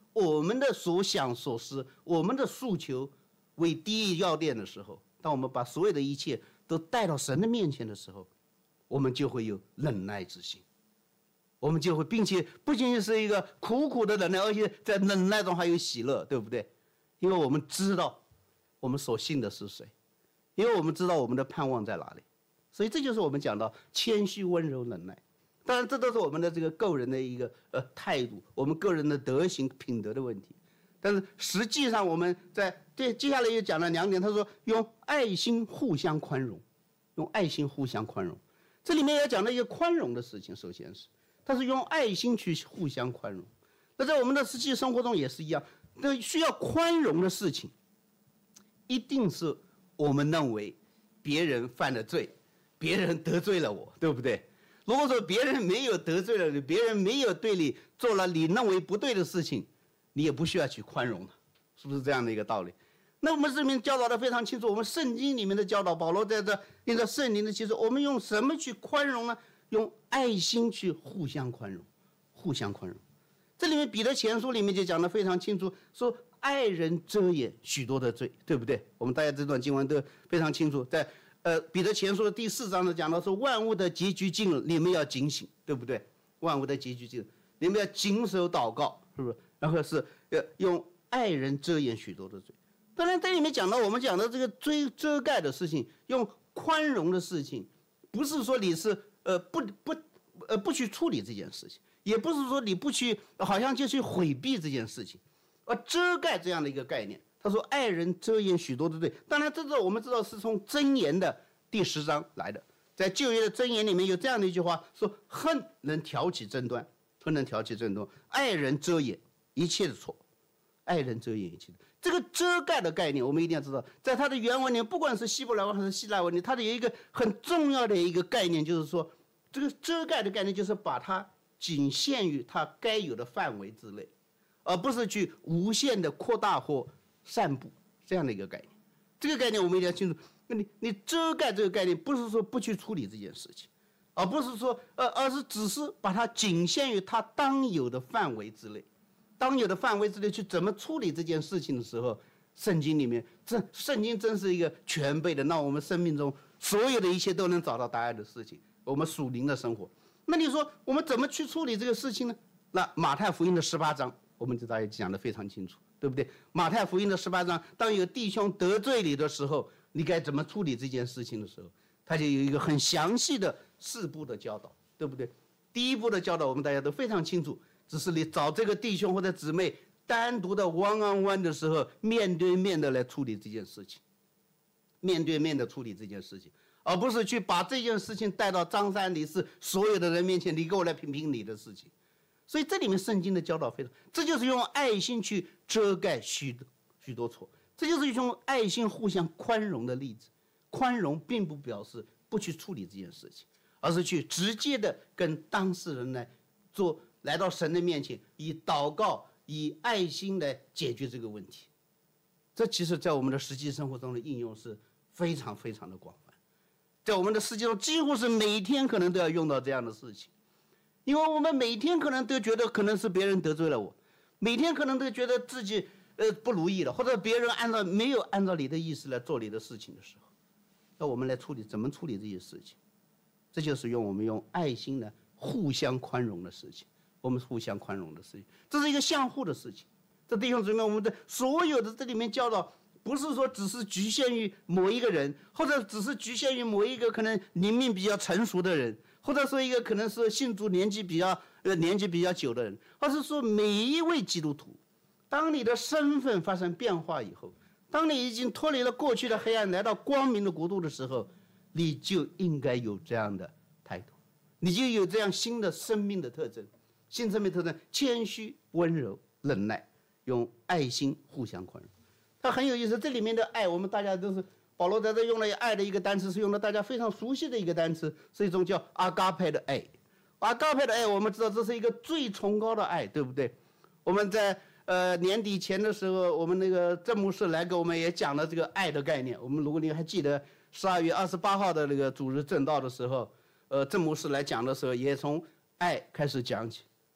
我们的所想所思、我们的诉求为第一要点的时候，当我们把所有的一切都带到神的面前的时候，我们就会有忍耐之心，我们就会，并且不仅仅是一个苦苦的忍耐，而且在忍耐中还有喜乐，对不对？因为我们知道我们所信的是谁，因为我们知道我们的盼望在哪里，所以这就是我们讲到谦虚、温柔、忍耐。当然，这都是我们的这个个人的一个态度，我们个人的德行、品德的问题。但是实际上，我们在接下来又讲了2点，他说用爱心互相宽容，用爱心互相宽容。这里面也讲了一个宽容的事情，首先是他是用爱心去互相宽容。那在我们的实际生活中也是一样，那需要宽容的事情，一定是我们认为别人犯了罪，别人得罪了我，对不对？如果说别人没有得罪了你，别人没有对你做了你认为不对的事情，你也不需要去宽容他，是不是这样的一个道理？那我们这边教导的非常清楚，我们圣经里面的教导，保罗在这因着圣灵的启示，我们用什么去宽容呢？用爱心去互相宽容，互相宽容。这里面彼得前书里面就讲得非常清楚，说爱人遮掩许多的罪，对不对？我们大家这段经文都非常清楚，在彼得前书的第4章呢讲到说，万物的结局近了，你们要警醒，对不对？万物的结局近了，你们要谨守祷告，是不是？然后是用爱人遮掩许多的罪。当然，这里面讲到我们讲的这个遮盖的事情，用宽容的事情，不是说你是不去处理这件事情，也不是说你不去好像就去回避这件事情，而遮盖这样的一个概念。他说爱人遮掩许多的罪，当然这个我们知道是从箴言的第10章来的，在旧约的箴言里面有这样的一句话，说恨能挑起争端，恨能挑起争端，爱人遮掩一切的错，爱人遮掩一切的。这个遮盖的概念我们一定要知道，在它的原文里面，不管是希伯来文还是希腊文里，它的有一个很重要的一个概念，就是说这个遮盖的概念就是把它仅限于它该有的范围之内，而不是去无限的扩大或散布这样的一个概念。这个概念我们一定要清楚。你遮盖这个概念，不是说不去处理这件事情，而不是说而是只是把它仅限于它当有的范围之内。当有的范围之内去怎么处理这件事情的时候，圣经里面圣经真是一个全备的，让我们生命中所有的一切都能找到答案的事情。我们属灵的生活，那你说我们怎么去处理这个事情呢？那马太福音的18章，我们就大家讲得非常清楚，对不对？马太福音的18章，当有弟兄得罪你的时候，你该怎么处理这件事情的时候，他就有一个很详细的4步的教导，对不对？第1步的教导我们大家都非常清楚，只是你找这个弟兄或者姊妹单独的 one on one 的时候，面对面的来处理这件事情，面对面的处理这件事情，而不是去把这件事情带到张三李四所有的人面前，你给我来评评你的事情。所以这里面圣经的教导非常，这就是用爱心去遮盖许多错，这就是用爱心互相宽容的例子。宽容并不表示不去处理这件事情，而是去直接的跟当事人来到神的面前，以祷告、以爱心来解决这个问题。这其实在我们的实际生活中的应用是非常非常的广泛，在我们的世界中几乎是每天可能都要用到这样的事情，因为我们每天可能都觉得可能是别人得罪了我，每天可能都觉得自己不如意了，或者别人没有按照你的意思来做你的事情的时候，那我们来怎么处理这些事情？这就是我们用爱心呢互相宽容的事情。我们互相宽容的事情，这是一个相互的事情。这弟兄姊妹，我们的所有的这里面教导，不是说只是局限于某一个人，或者只是局限于某一个可能灵命比较成熟的人，或者说一个可能是信主年纪比较久的人，而是说每一位基督徒，当你的身份发生变化以后，当你已经脱离了过去的黑暗，来到光明的国度的时候，你就应该有这样的态度，你就有这样新的生命的特征。新生命特征：谦虚、温柔、忍耐，用爱心互相宽容。它很有意思，这里面的爱，我们大家都是保罗在这用了爱的一个单词，是用了大家非常熟悉的一个单词，是一种叫阿嘎佩的爱。阿嘎佩的爱，我们知道这是一个最崇高的爱，对不对？我们在年底前的时候，我们那个郑牧师来给我们也讲了这个爱的概念。我们如果你还记得12月28号的那个主日正道的时候，郑牧师来讲的时候，也从爱开始讲起。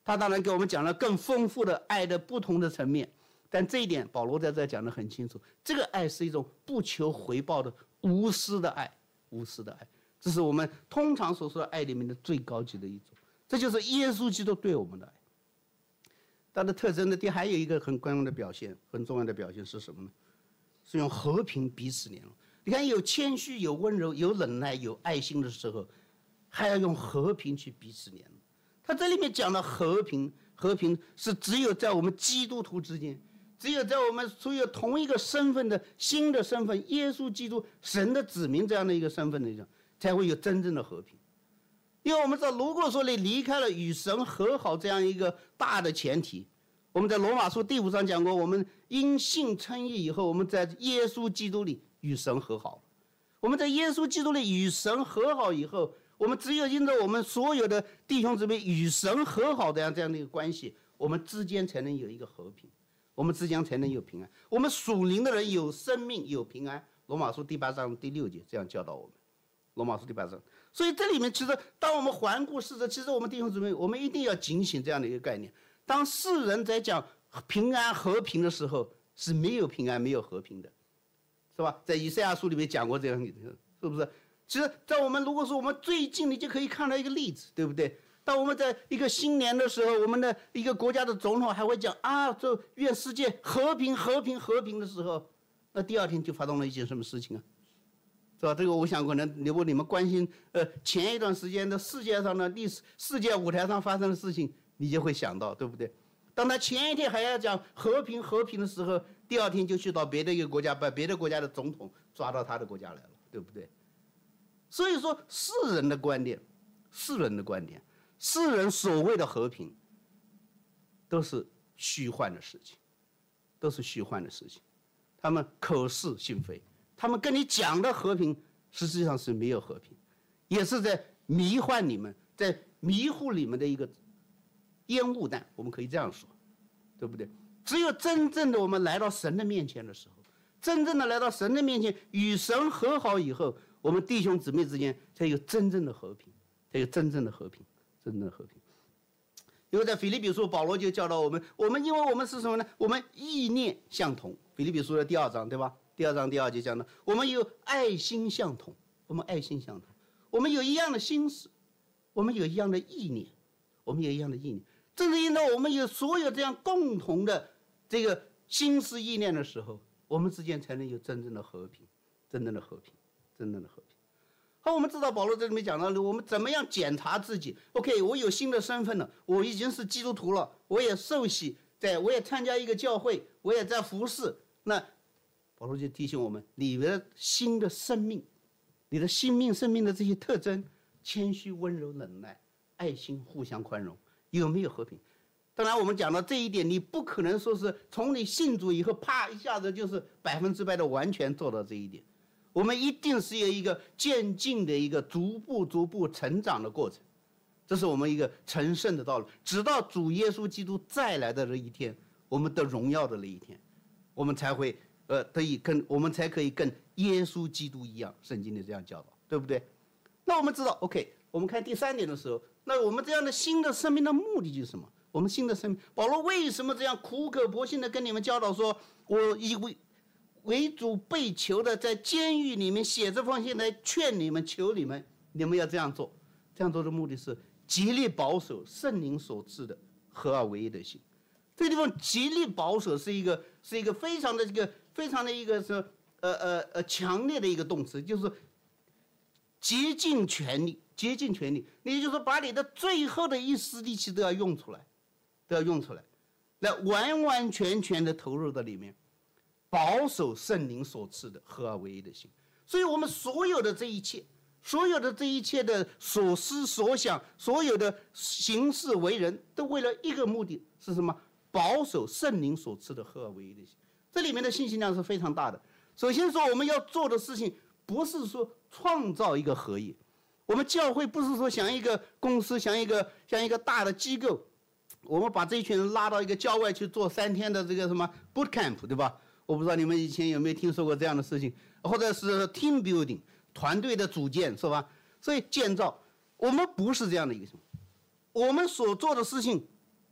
他当然给我们讲了更丰富的爱的不同的层面，但这一点保罗在这讲得很清楚，这个爱是一种不求回报的无私的爱，无私的爱，这是我们通常所说的爱里面的最高级的一种，这就是耶稣基督对我们的爱。它的特征呢，还有一个很关键的表现，很重要的表现是什么呢？是用和平彼此联络。你看，有谦虚，有温柔，有忍耐，有爱心的时候，还要用和平去彼此联络。他这里面讲的和平，和平是只有在我们基督徒之间，只有在我们所有同一个身份的新的身份，耶稣基督神的子民这样的一个身份的上，才会有真正的和平。因为我们知道，如果说你离开了与神和好这样一个大的前提，我们在罗马书第5章讲过，我们因信称义以后，我们在耶稣基督里与神和好。我们在耶稣基督里与神和好以后，我们只有因着我们所有的弟兄姊妹与神和好的这样的一个关系，我们之间才能有一个和平，我们之间才能有平安。我们属灵的人有生命有平安。罗马书第8章第6节这样教导我们。罗马书第8章，所以这里面其实当我们环顾世界，其实我们弟兄姊妹，我们一定要警醒这样的一个概念。当世人在讲平安和平的时候，是没有平安没有和平的，是吧？在以赛亚书里面讲过这样的，是不是？其实在我们如果说我们最近，你就可以看到一个例子，对不对？当我们在一个新年的时候，我们的一个国家的总统还会讲啊，这愿世界和平和平和平的时候，那第2天就发生了一件什么事情啊？是吧？这个我想可能如果你们关心前一段时间的世界上的世界舞台上发生的事情，你就会想到，对不对？当他前一天还要讲和平的时候，第2天就去到别的一个国家，把别的国家的总统抓到他的国家来了，对不对？所以说世人的观点，世人所谓的和平都是虚幻的事情，都是虚幻的事情，他们口是心非，他们跟你讲的和平实际上是没有和平，也是在迷幻你们，在迷糊你们的一个烟雾弹，我们可以这样说，对不对？只有真正的我们来到神的面前的时候，真正的来到神的面前与神和好以后，我们弟兄姊妹之间才有真正的和平，才有真正的和平，真正的和平。因为在腓立比书，保罗就教导我们，因为我们是什么呢？我们意念相同。腓立比书的第2章，对吧？第2章第2节讲的，我们有爱心相同，我们爱心相同，我们有一样的心思，我们有一样的意念，我们有一样的意念。正是因为我们有所有这样共同的这个心思意念的时候，我们之间才能有真正的和平，真正的和平，真正的和平。好，我们知道保罗这里面讲到了我们怎么样检查自己。OK， 我有新的身份了，我已经是基督徒了，我也受洗，我也参加一个教会，我也在服侍。那保罗就提醒我们，你的新的生命，你的生命的这些特征，谦虚、温柔、忍耐、爱心、互相宽容，有没有和平？当然我们讲到这一点，你不可能说是从你信主以后啪一下子就是100%的完全做到这一点，我们一定是有一个渐进的一个逐步成长的过程，这是我们一个成圣的道路，直到主耶稣基督再来的那一天，我们得荣耀的那一天，我们才会我们才可以跟耶稣基督一样，圣经里这样教导，对不对？那我们知道 OK， 我们看第3点的时候，那我们这样的新的生命的目的就是什么？我们新的生命，保罗为什么这样苦口婆心的跟你们教导说，我以为主被囚的，在监狱里面写这封信来劝你们，求你们，你们要这样做。这样做的目的是极力保守圣灵所赐的合而为一的心。这个地方极力保守是一个非常的一个是强烈的一个动词，就是竭尽全力，竭尽全力。也就是说，把你的最后的一丝力气都要用出来，来完完全全的投入到里面，保守圣灵所赐的合而为一的心。所以我们所有的这一切的所思所想，所有的行事为人，都为了一个目的，是什么？保守圣灵所赐的合而为一的心。这里面的信息量是非常大的。首先说，我们要做的事情不是说创造一个合一，我们教会不是说像一个公司，像一个大的机构，我们把这一群人拉到一个郊外去做3天的这个什么 boot camp， 对吧？我不知道你们以前有没有听说过这样的事情，或者是 team building， 团队的组建，是吧？所以建造，我们不是这样的一个什么，我们所做的事情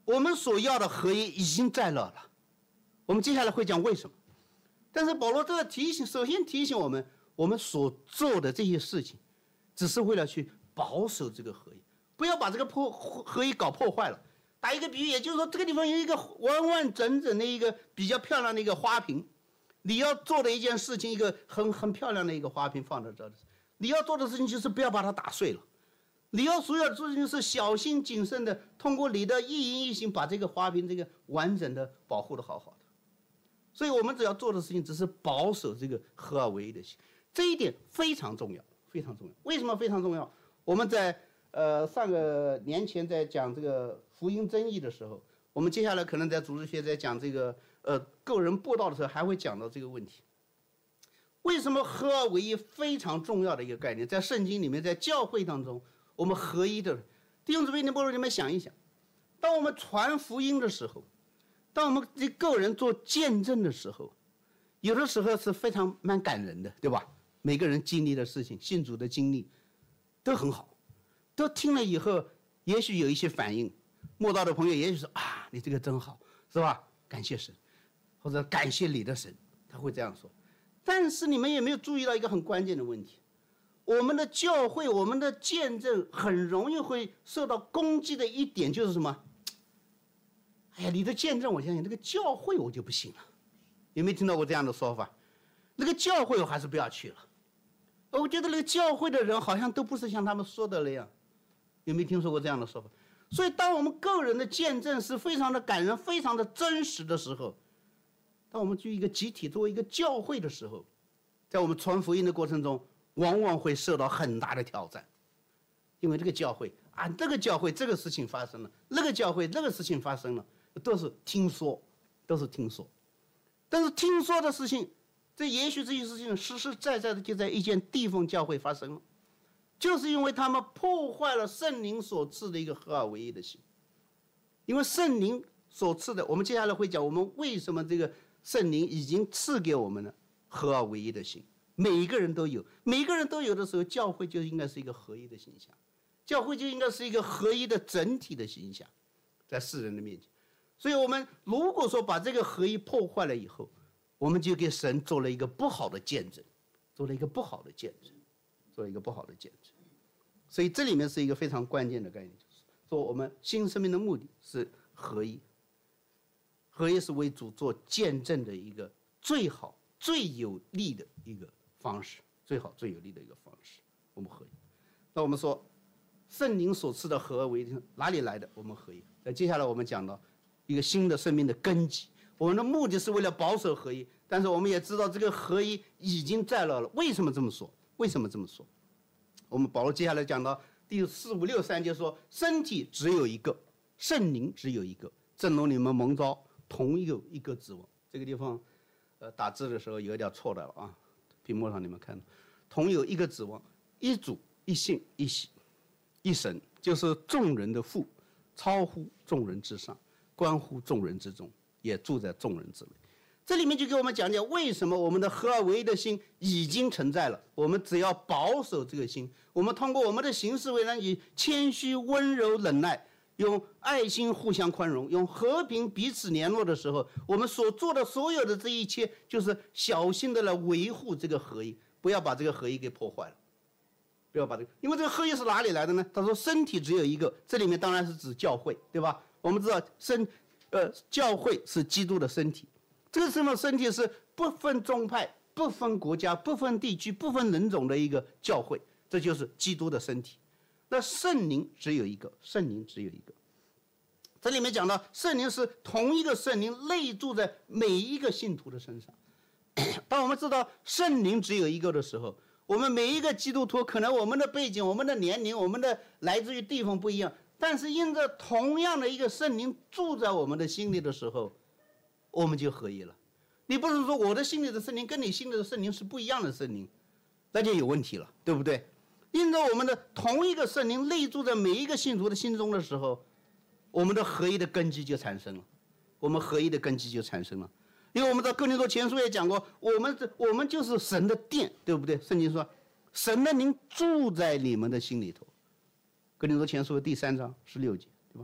我们所要的合一已经在那了。我们接下来会讲为什么。但是保罗这个提醒，首先提醒我们，我们所做的这些事情，只是为了去保守这个合一，不要把这个合一搞破坏了。打一个比喻，也就是说，这个地方有一个完完整整的一个比较漂亮的一个花瓶，你要做的一件事情，一个很漂亮的一个花瓶放在这里，你要做的事情就是不要把它打碎了。你要所有的事情是小心谨慎的，通过你的一言一行，把这个花瓶这个完整的保护的好好的。所以我们只要做的事情，只是保守这个合而为一的心，这一点非常重要，非常重要。为什么非常重要？我们在上个年前在讲这个福音真义的时候，我们接下来可能在组织学在讲这个个人布道的时候，还会讲到这个问题。为什么合而为一非常重要的一个概念，在圣经里面，在教会当中，我们合一的弟兄姊妹，你们想一想，当我们传福音的时候，当我们个人做见证的时候，有的时候是非常蛮感人的，对吧？每个人经历的事情，信主的经历都很好，都听了以后，也许有一些反应。慕道的朋友也许说啊，你这个真好，是吧？感谢神，或者感谢你的神，他会这样说。但是你们有没有注意到一个很关键的问题？我们的教会，我们的见证很容易会受到攻击的一点就是什么？哎呀，你的见证我相信，这个教会我就不信了。有没有听到过这样的说法？那个教会我还是不要去了。我觉得那个教会的人好像都不是像他们说的那样。有没有听说过这样的说法？所以当我们个人的见证是非常的感人、非常的真实的时候，当我们作为一个集体、作为一个教会的时候，在我们传福音的过程中，往往会受到很大的挑战。因为这个教会啊，这个教会这个事情发生了，那个教会那个事情发生了，都是听说，都是听说。但是听说的事情，也许这些事情实实在在的就在一间地方教会发生了，就是因为他们破坏了圣灵所赐的一个合而为一的心。因为圣灵所赐的，我们接下来会讲我们为什么这个圣灵已经赐给我们了合而为一的心。每一个人都有，每一个人都有的时候，教会就应该是一个合一的形象，教会就应该是一个合一的整体的形象，在世人的面前。所以我们如果说把这个合一破坏了以后，我们就给神做了一个不好的见证，做了一个不好的见证，做了一个不好的见证。所以这里面是一个非常关键的概念，就是说我们新生命的目的是合一，合一是为主做见证的一个最好最有利的一个方式，最好最有利的一个方式，我们合一。那我们说圣灵所赐的合而为一哪里来的？我们合一。那接下来我们讲到一个新的生命的根基，我们的目的是为了保守合一，但是我们也知道这个合一已经在了。为什么这么说？为什么这么说？我们保罗接下来讲到第4、5、6、3节说，身体只有一个，圣灵只有一个，正如你们蒙召同有一个指望。这个地方打字的时候有一点错的了啊，屏幕上你们看到，同有一个指望，一主一信一喜一神，就是众人的父，超乎众人之上，关乎众人之中，也住在众人之内。这里面就给我们讲讲为什么我们的合而为一的心已经存在了，我们只要保守这个心，我们通过我们的行事为人以谦虚温柔忍耐，用爱心互相宽容，用和平彼此联络的时候，我们所做的所有的这一切就是小心的来维护这个合一，不要把这个合一给破坏了，不要把这个，因为这个合一是哪里来的呢？他说身体只有一个，这里面当然是指教会，对吧？我们知道教会是基督的身体，这个什么身体是不分宗派、不分国家、不分地区、不分人种的一个教会，这就是基督的身体。那圣灵只有一个，圣灵只有一个。这里面讲到圣灵是同一个圣灵内住在每一个信徒的身上。当我们知道圣灵只有一个的时候，我们每一个基督徒可能我们的背景、我们的年龄、我们的来自于地方不一样，但是因着同样的一个圣灵住在我们的心里的时候，我们就合一了。你不是说我的心里的圣灵跟你心里的圣灵是不一样的圣灵，那就有问题了，对不对？因着我们的同一个圣灵内住在每一个信徒的心中的时候，我们的合一的根基就产生了，我们合一的根基就产生了。因为我们在哥林多前书也讲过，我们就是神的殿，对不对？圣经说神的灵住在你们的心里头，哥林多前书第3章16节，对吧？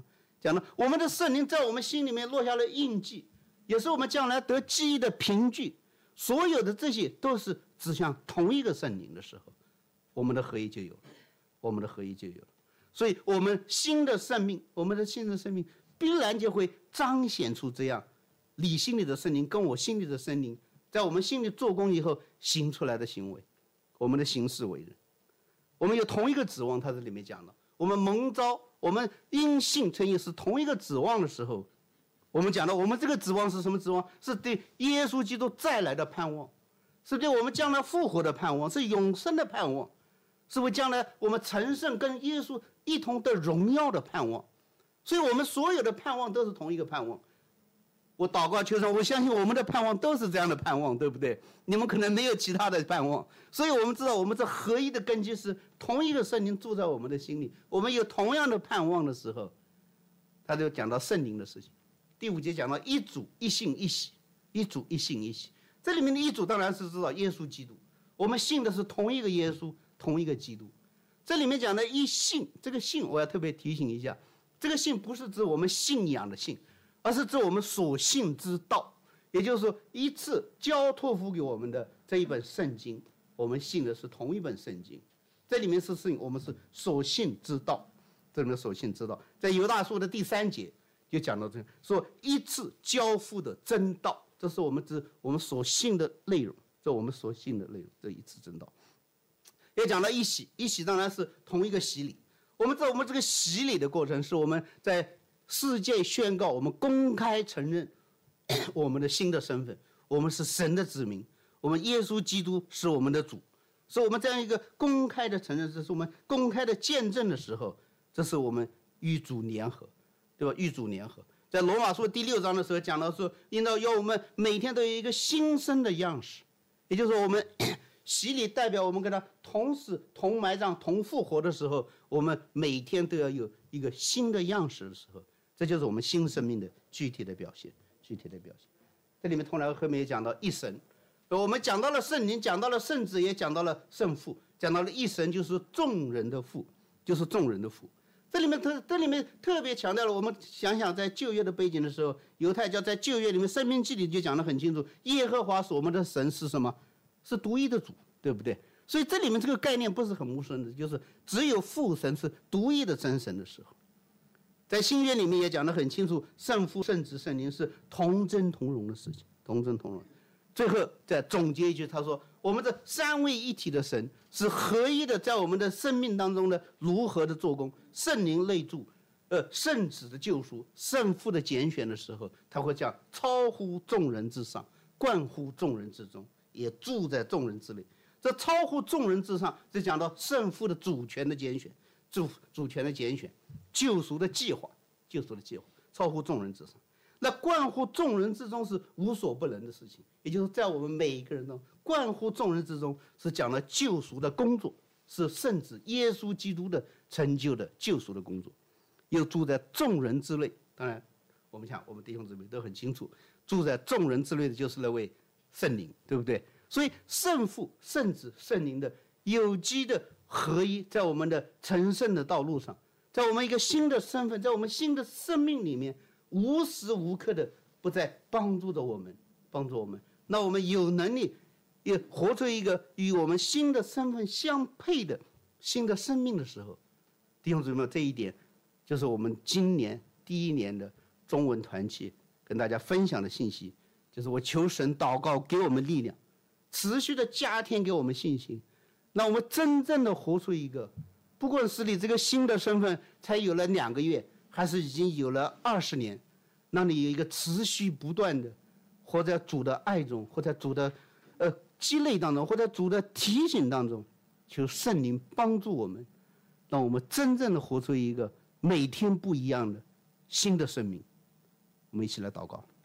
讲了我们的圣灵在我们心里面落下了印记，也是我们将来得记忆的凭据。所有的这些都是指向同一个圣灵的时候，我们的合一就有了，我们的合一就有了。所以我们新的生命，我们的新的生命必然就会彰显出这样你心里的圣灵跟我心里的圣灵在我们心里做工以后行出来的行为，我们的行事为人，我们有同一个指望。他这里面讲了，我们蒙召，我们因信称义是同一个指望的时候，我们讲到我们这个指望是什么指望？是对耶稣基督再来的盼望，是对我们将来复活的盼望，是永生的盼望，是为将来我们成圣跟耶稣一同的荣耀的盼望。所以我们所有的盼望都是同一个盼望。我祷告求神，我相信我们的盼望都是这样的盼望，对不对？你们可能没有其他的盼望。所以我们知道我们这合一的根基是同一个圣灵住在我们的心里，我们有同样的盼望的时候，他就讲到圣灵的事情。第5节讲到一主一信一洗，一主一信一洗。这里面的一主当然是知道耶稣基督，我们信的是同一个耶稣，同一个基督。这里面讲的一信，这个信我要特别提醒一下，这个信不是指我们信仰的信，而是指我们所信之道。也就是说，一次交托付给我们的这一本圣经，我们信的是同一本圣经。这里面是信，我们是所信之道，这里面所信之道，在犹大书的第3节就讲到这个，说一次交付的真道，这是我们指我们所信的内容，这我们所信的内容，这一次真道。也讲到一洗，一洗当然是同一个洗礼。我们知道我们这个洗礼的过程，是我们在世界宣告，我们公开承认我们的新的身份，我们是神的子民，我们耶稣基督是我们的主。所以我们这样一个公开的承认，这是我们公开的见证的时候，这是我们与主联合，对吧？与主联合。在罗马书第6章的时候讲到说，应当要我们每天都有一个新生的样式，也就是说我们洗礼代表我们跟他同死、同埋葬、同复活的时候，我们每天都要有一个新的样式的时候，这就是我们新生命的具体的表现。具体的表现，这里面同样后面也讲到一神，我们讲到了圣灵，讲到了圣子，也讲到了圣父，讲到了一神就是众人的父，就是众人的父。这里面特别强调了，我们想想在旧约的背景的时候，犹太教在旧约里面申命记里就讲得很清楚，耶和华是我们的神是什么？是独一的主，对不对？所以这里面这个概念不是很陌生的，就是只有父神是独一的真神的时候。在新约里面也讲得很清楚，圣父、圣子、圣灵是同真同荣的事情，同真同荣。最后再总结一句，他说我们这三位一体的神是合一的，在我们的生命当中的如何的做工，圣灵内住，圣子的救赎，圣父的拣选的时候，他会讲超乎众人之上，贯乎众人之中，也住在众人之内。这超乎众人之上，就讲到圣父的主权的拣选，主权的拣选，救赎的计划，救赎的计划，超乎众人之上。那贯乎众人之中是无所不能的事情，也就是在我们每一个人中，贯乎众人之中是讲了救赎的工作，是圣子耶稣基督的成就的救赎的工作，又住在众人之内。当然，我们想，我们弟兄姊妹都很清楚，住在众人之内的就是那位圣灵，对不对？所以圣父、圣子、圣灵的有机的合一，在我们的成圣的道路上，在我们一个新的身份，在我们新的生命里面，无时无刻的不在帮助着我们，帮助我们。那我们有能力也活出一个与我们新的身份相配的新的生命的时候，弟兄姊妹，这一点就是我们今年第1年的中文团契跟大家分享的信息，就是我求神祷告给我们力量，持续的加添给我们信心，让我们真正的活出一个，不管是你这个新的身份才有了2个月，还是已经有了20年，让你有一个持续不断的活在主的爱中，活在主的积累当中，活在主的提醒当中，求圣灵帮助我们，让我们真正的活出一个每天不一样的新的生命。我们一起来祷告。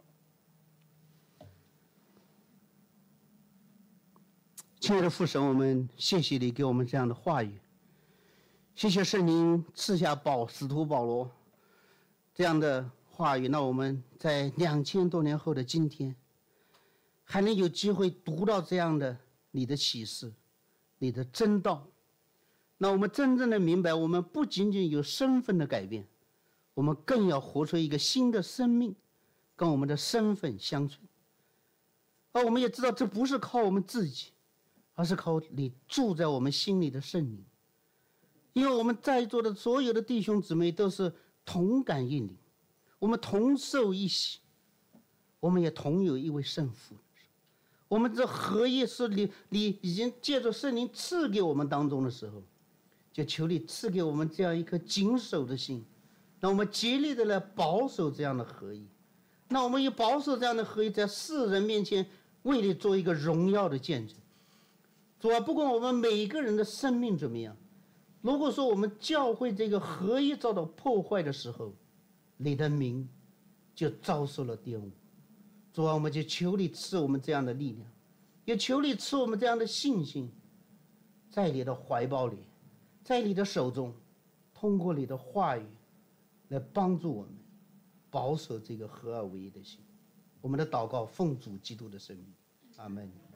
亲爱的父神，我们谢谢你给我们这样的话语，谢谢圣灵赐下使徒保罗这样的话语，那我们在2000多年后的今天，还能有机会读到这样的你的启示，你的真道。那我们真正的明白，我们不仅仅有身份的改变， 我们更要活出一个新的生命，跟我们的身份相称。而我们也知道，这不是靠我们自己，而是靠你住在我们心里的圣灵。因为我们在座的所有的弟兄姊妹都是同感应灵，我们同受一喜，我们也同有一位圣父。我们这合一是你已经借着圣灵赐给我们当中的时候，就求你赐给我们这样一颗谨守的心，让我们竭力的来保守这样的合一。那我们也保守这样的合一，在世人面前为你做一个荣耀的见证。主啊，不管我们每个人的生命怎么样，如果说我们教会这个合一遭到破坏的时候，你的名就遭受了玷污。主啊，我们就求你赐我们这样的力量，也求你赐我们这样的信心，在你的怀抱里，在你的手中，通过你的话语来帮助我们保守这个合而为一的心。我们的祷告奉主基督的圣名，阿门。